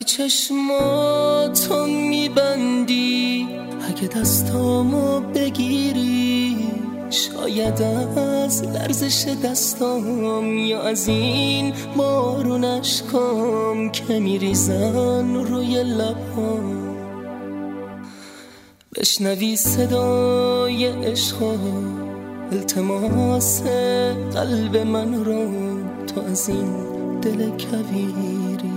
چشماتو میبندی اگه دستامو بگیری، شاید از لرزش دستام یا از این بارون اشکام که میریزن روی لبام، بشنوی صدای عشقا، التماس قلب من رو تو از این دل کویری.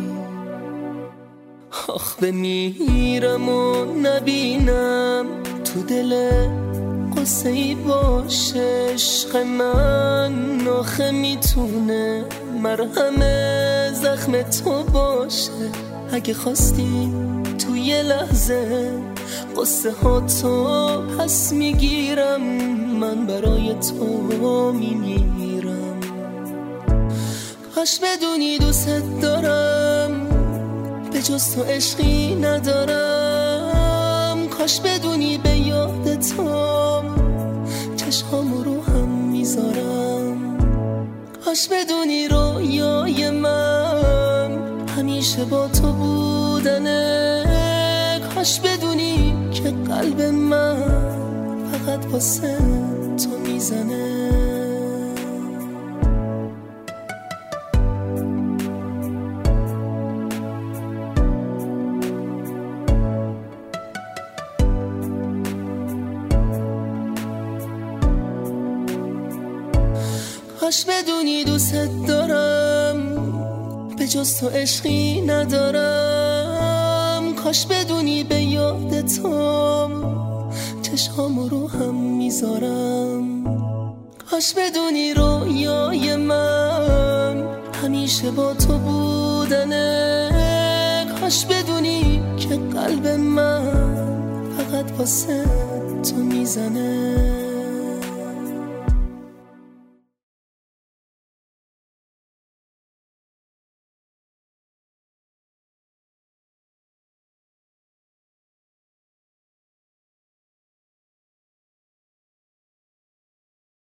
آخ بمیرم و نبینم تو دل قصه ای باشه عشق من، آخه میتونه مرهم زخم تو باشه. اگه خواستی تو یه لحظه قصه ها تو پس میگیرم، من برای تو میمیرم. کاش بدونی دوست دارم به جز تو عشقی ندارم، کاش بدونی به یاد تو چشمامو رو هم میذارم، کاش بدونی رویای من همیشه با تو بودنه، کاش بدونی که قلب من فقط واسه تو میزنه. کاش بدونی دوست دارم به جز تو عشقی ندارم، کاش بدونی به یاد تو چشمامو رو هم میذارم، کاش بدونی رویای من همیشه با تو بودنه، کاش بدونی که قلب من فقط واسه تو میزنه.